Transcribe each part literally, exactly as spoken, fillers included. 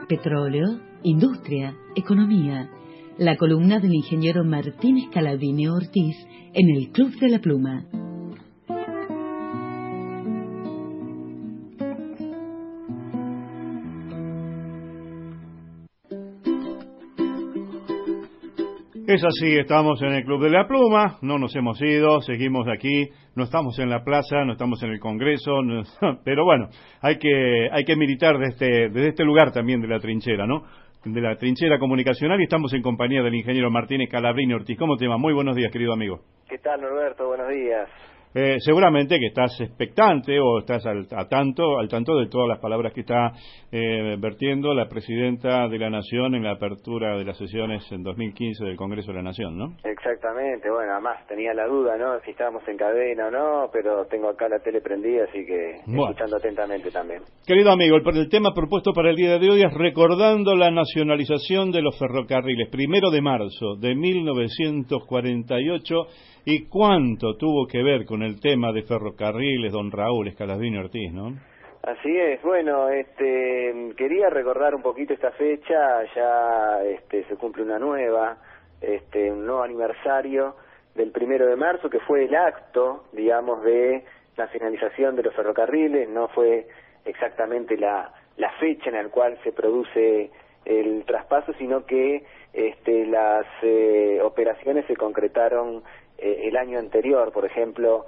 Petróleo, industria, economía. La columna del ingeniero Martín Scalabrini Ortiz en el Club de la Pluma. Es así, estamos en el Club de la Pluma, no nos hemos ido, seguimos aquí, no estamos en la plaza, no estamos en el Congreso, no, pero bueno, hay que hay que militar desde, desde este lugar también de la trinchera, ¿no? De la trinchera comunicacional, y estamos en compañía del ingeniero Martín Scalabrini Ortiz. ¿Cómo te va? Muy buenos días, querido amigo. ¿Qué tal, Norberto? Buenos días. Eh, seguramente que estás expectante o estás al, a tanto, al tanto de todas las palabras que está eh, vertiendo la presidenta de la Nación en la apertura de las sesiones en dos mil quince del Congreso de la Nación, ¿no? Exactamente, bueno, además tenía la duda, ¿no? Si estábamos en cadena o no, pero tengo acá la tele prendida, así que bueno, escuchando atentamente también. Querido amigo, el, el tema propuesto para el día de hoy es recordando la nacionalización de los ferrocarriles, primero de marzo de mil novecientos cuarenta y ocho, y cuánto tuvo que ver con el tema de ferrocarriles, don Raúl Scalabrini Ortiz, ¿no? Así es, bueno, este, quería recordar un poquito esta fecha, ya este, se cumple una nueva, este, un nuevo aniversario del primero de marzo, que fue el acto, digamos, de nacionalización de los ferrocarriles, no fue exactamente la, la fecha en la cual se produce el traspaso, sino que este, las eh, operaciones se concretaron eh, el año anterior. Por ejemplo,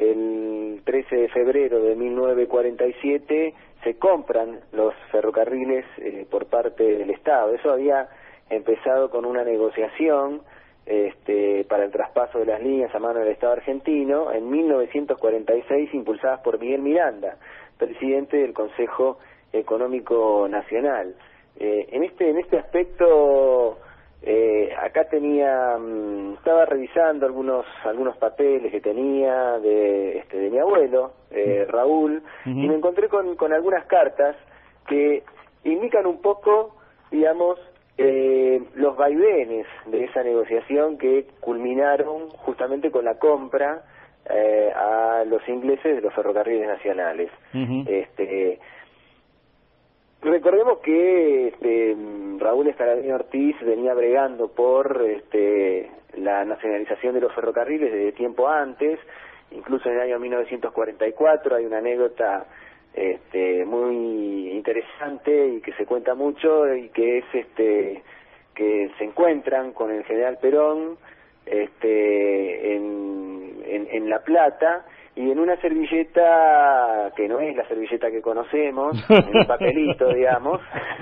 el trece de febrero de mil novecientos cuarenta y siete se compran los ferrocarriles eh, por parte del Estado. Eso había empezado con una negociación este, para el traspaso de las líneas a mano del Estado argentino en mil novecientos cuarenta y seis, impulsadas por Miguel Miranda, presidente del Consejo Económico Nacional. Eh, en este en este aspecto, eh, acá tenía, um, estaba revisando algunos algunos papeles que tenía de este de mi abuelo, eh, Raúl, uh-huh. y me encontré con, con algunas cartas que indican un poco, digamos, eh, los vaivenes de esa negociación que culminaron justamente con la compra eh, a los ingleses de los ferrocarriles nacionales. Uh-huh. Este Recordemos que este, Raúl Scalabrini Ortiz venía bregando por este, la nacionalización de los ferrocarriles desde tiempo antes, incluso en el año mil novecientos cuarenta y cuatro hay una anécdota este, muy interesante y que se cuenta mucho, y que es este que se encuentran con el general Perón este, en, en, en La Plata, y en una servilleta, que no es la servilleta que conocemos, en un papelito, digamos,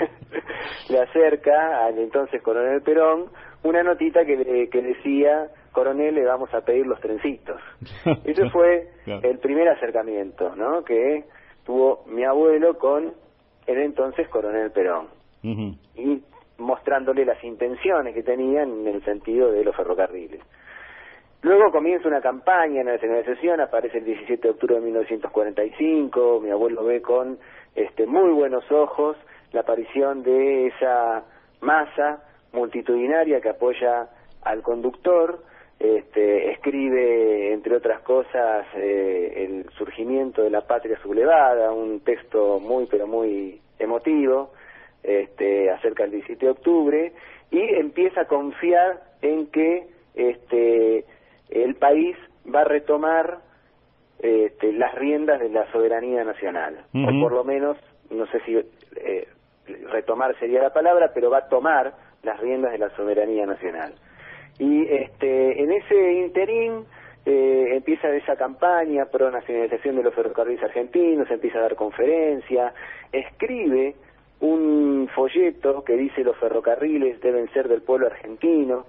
le acerca al entonces coronel Perón una notita que, le, que decía: coronel, le vamos a pedir los trencitos. Ese fue claro. el primer acercamiento, ¿no?, que tuvo mi abuelo con el entonces coronel Perón, uh-huh. y mostrándole las intenciones que tenían en el sentido de los ferrocarriles. Luego comienza una campaña en la nacionalización, aparece el diecisiete de octubre de mil novecientos cuarenta y cinco, mi abuelo ve con este, muy buenos ojos la aparición de esa masa multitudinaria que apoya al conductor, este, escribe, entre otras cosas, eh, el surgimiento de la patria sublevada, un texto muy, pero muy emotivo, este, acerca del diecisiete de octubre, y empieza a confiar en que este el país va a retomar este, las riendas de la soberanía nacional, uh-huh. o por lo menos, no sé si eh, retomar sería la palabra, pero va a tomar las riendas de la soberanía nacional. Y este en ese interín eh, empieza esa campaña pro nacionalización de los ferrocarriles argentinos, empieza a dar conferencias, escribe un folleto que dice: los ferrocarriles deben ser del pueblo argentino.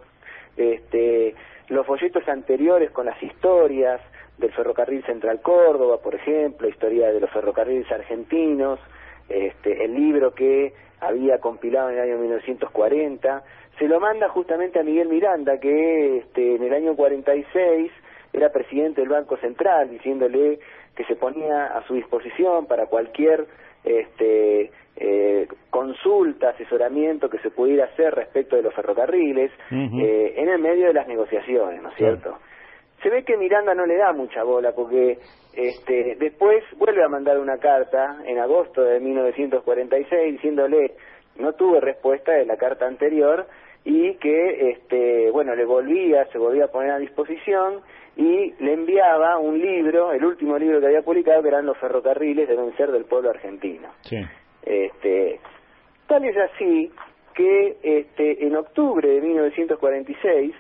Este Los folletos anteriores con las historias del ferrocarril Central Córdoba, por ejemplo, historia de los ferrocarriles argentinos, este, el libro que había compilado en el año mil novecientos cuarenta, se lo manda justamente a Miguel Miranda, que este, en el año cuarenta y seis era presidente del Banco Central, diciéndole que se ponía a su disposición para cualquier este eh, consulta, asesoramiento que se pudiera hacer respecto de los ferrocarriles, uh-huh. eh, en el medio de las negociaciones, ¿no es cierto? Sí. Se ve que Miranda no le da mucha bola, porque este después vuelve a mandar una carta en agosto de mil novecientos cuarenta y seis diciéndole: no tuvo respuesta de la carta anterior y que, este, bueno, le volvía, se volvía a poner a disposición y le enviaba un libro, el último libro que había publicado, que eran Los ferrocarriles deben ser del pueblo argentino. Sí. Este, tal es así que este, en octubre de mil novecientos cuarenta y seis,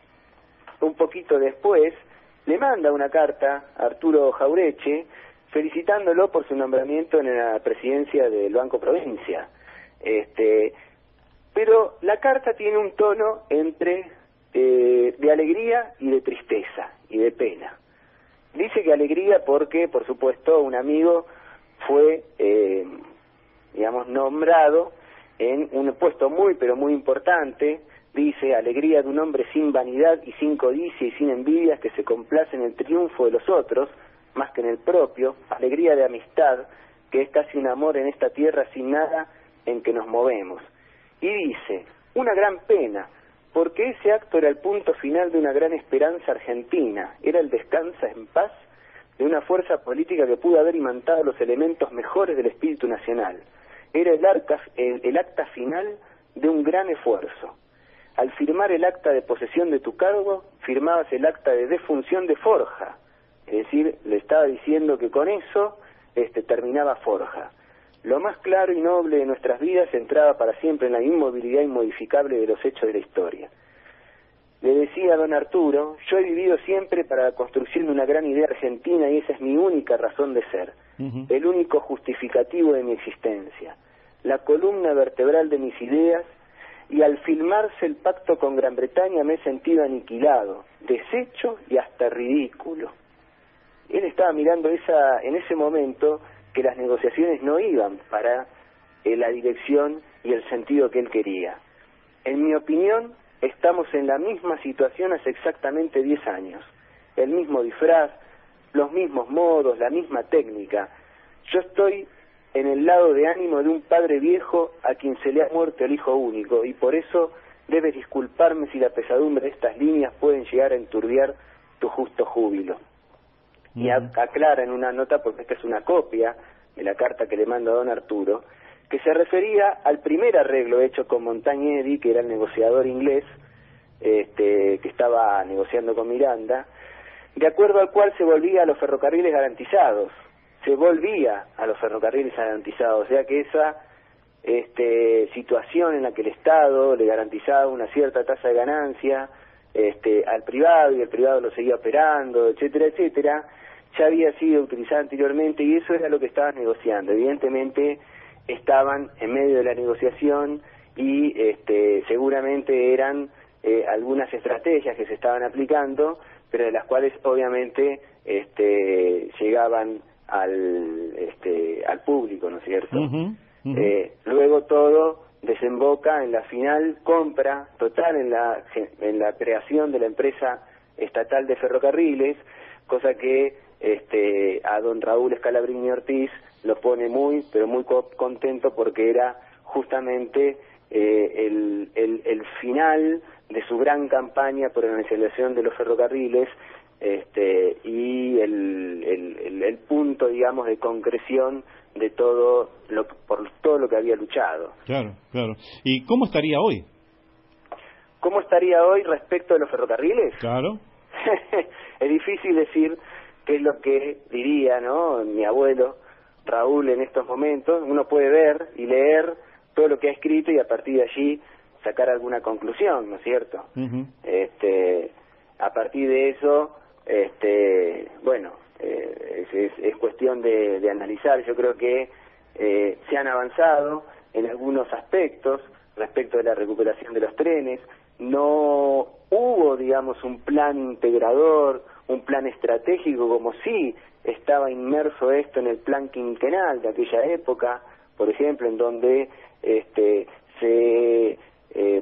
un poquito después, le manda una carta a Arturo Jaureche felicitándolo por su nombramiento en la presidencia del Banco Provincia. Este, pero la carta tiene un tono entre eh, de alegría y de tristeza y de pena. Dice que alegría porque, por supuesto, un amigo fue, eh, digamos, nombrado en un puesto muy, pero muy importante. Dice, alegría de un hombre sin vanidad y sin codicia y sin envidias, que se complace en el triunfo de los otros, más que en el propio. Alegría de amistad, que es casi un amor en esta tierra sin nada en que nos movemos. Y dice, una gran pena, porque ese acto era el punto final de una gran esperanza argentina, era el descansa en paz de una fuerza política que pudo haber imantado los elementos mejores del espíritu nacional. Era el, arca, el, el acta final de un gran esfuerzo. Al firmar el acta de posesión de tu cargo, firmabas el acta de defunción de Forja. Es decir, le estaba diciendo que con eso este, terminaba Forja. Lo más claro y noble de nuestras vidas entraba para siempre en la inmovilidad inmodificable de los hechos de la historia. Le decía a don Arturo, yo he vivido siempre para la construcción de una gran idea argentina y esa es mi única razón de ser, uh-huh. el único justificativo de mi existencia, la columna vertebral de mis ideas, y al firmarse el pacto con Gran Bretaña me he sentido aniquilado, deshecho y hasta ridículo. Él estaba mirando esa, en ese momento que las negociaciones no iban para eh, la dirección y el sentido que él quería. En mi opinión, estamos en la misma situación hace exactamente diez años. El mismo disfraz, los mismos modos, la misma técnica. Yo estoy en el lado de ánimo de un padre viejo a quien se le ha muerto el hijo único, y por eso debes disculparme si la pesadumbre de estas líneas pueden llegar a enturbiar tu justo júbilo. Uh-huh. Y aclara en una nota, porque esta es una copia de la carta que le manda a don Arturo, que se refería al primer arreglo hecho con Montagneri, que era el negociador inglés, este, que estaba negociando con Miranda, de acuerdo al cual se volvía a los ferrocarriles garantizados, se volvía a los ferrocarriles garantizados, o sea que esa este, situación en la que el Estado le garantizaba una cierta tasa de ganancia este, al privado y el privado lo seguía operando, etcétera, etcétera, ya había sido utilizada anteriormente y eso era lo que estaban negociando. Evidentemente estaban en medio de la negociación y este, seguramente eran eh, algunas estrategias que se estaban aplicando, pero de las cuales obviamente este, llegaban al este al público, ¿no es cierto? Uh-huh, uh-huh. Eh, luego todo desemboca en la final compra total en la en la creación de la empresa estatal de ferrocarriles, cosa que este a don Raúl Scalabrini Ortiz lo pone muy pero muy co- contento porque era justamente eh, el, el el final de su gran campaña por la nacionalización de los ferrocarriles. Este y el, el, el, el punto, digamos, de concreción de todo lo por todo lo que había luchado. Claro, claro. ¿Y cómo estaría hoy? ¿Cómo estaría hoy respecto de los ferrocarriles? Claro. Es difícil decir qué es lo que diría, ¿no?, mi abuelo Raúl en estos momentos. Uno puede ver y leer todo lo que ha escrito y a partir de allí sacar alguna conclusión, ¿no es cierto? Uh-huh. Este, a partir de eso Este, bueno, eh, es, es, es cuestión de, de analizar. Yo creo que eh, se han avanzado en algunos aspectos respecto de la recuperación de los trenes. No hubo, digamos, un plan integrador, un plan estratégico, como sí estaba inmerso esto en el plan quinquenal de aquella época, por ejemplo, en donde este, se eh,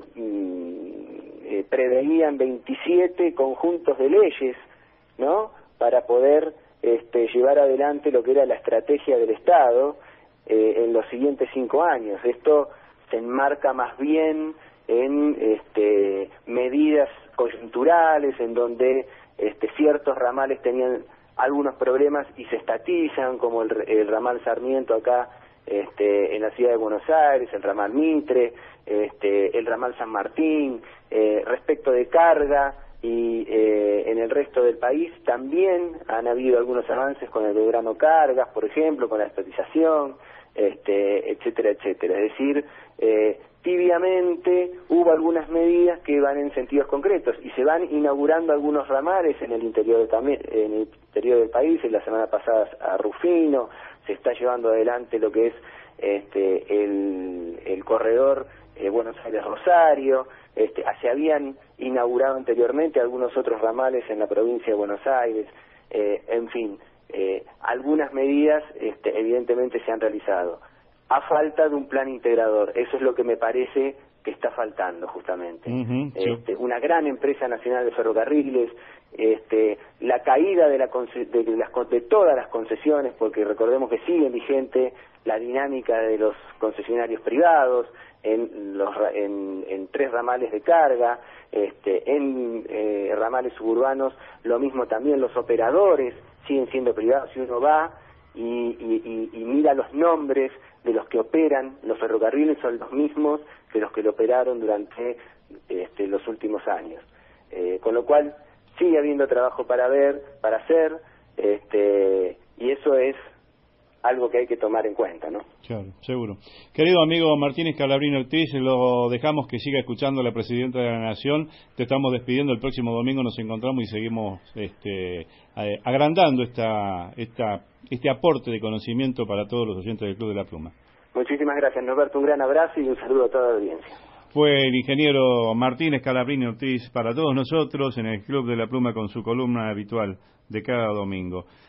eh, preveían veintisiete conjuntos de leyes, ¿no?, para poder este, llevar adelante lo que era la estrategia del Estado eh, en los siguientes cinco años. Esto se enmarca más bien en este, medidas coyunturales, en donde este, ciertos ramales tenían algunos problemas y se estatizan, como el, el ramal Sarmiento acá este, en la ciudad de Buenos Aires, el ramal Mitre, este, el ramal San Martín. Eh, respecto de carga y eh, en el resto del país también han habido algunos avances con el Belgrano Cargas, por ejemplo, con la estatización, este, etcétera, etcétera. Es decir, eh, tibiamente hubo algunas medidas que van en sentidos concretos y se van inaugurando algunos ramales en el interior de, en el interior del país. En la semana pasada a Rufino se está llevando adelante lo que es este, el, el corredor eh, Buenos Aires-Rosario. Este, se habían inaugurado anteriormente algunos otros ramales en la provincia de Buenos Aires. Eh, en fin, eh, algunas medidas este, evidentemente se han realizado. A falta de un plan integrador, eso es lo que me parece que está faltando justamente. Uh-huh, este, sí. Una gran empresa nacional de ferrocarriles, este, la caída de, la de, las, de todas las concesiones, porque recordemos que sigue vigente la dinámica de los concesionarios privados en, los, en, en tres ramales de carga, este, en eh, ramales suburbanos, lo mismo también los operadores siguen siendo privados. Si uno va y, y, y, y mira los nombres de los que operan los ferrocarriles, son los mismos que los que lo operaron durante este, los últimos años. Eh, con lo cual sigue habiendo trabajo para ver, para hacer, este, y eso es algo que hay que tomar en cuenta, ¿no? Claro, seguro. Querido amigo Martín Scalabrino Ortiz, lo dejamos que siga escuchando a la Presidenta de la Nación. Te estamos despidiendo. El próximo domingo nos encontramos y seguimos este, eh, agrandando esta, esta, este aporte de conocimiento para todos los oyentes del Club de la Pluma. Muchísimas gracias, Norberto. Un gran abrazo y un saludo a toda la audiencia. Fue el ingeniero Martín Scalabrino Ortiz para todos nosotros en el Club de la Pluma con su columna habitual de cada domingo.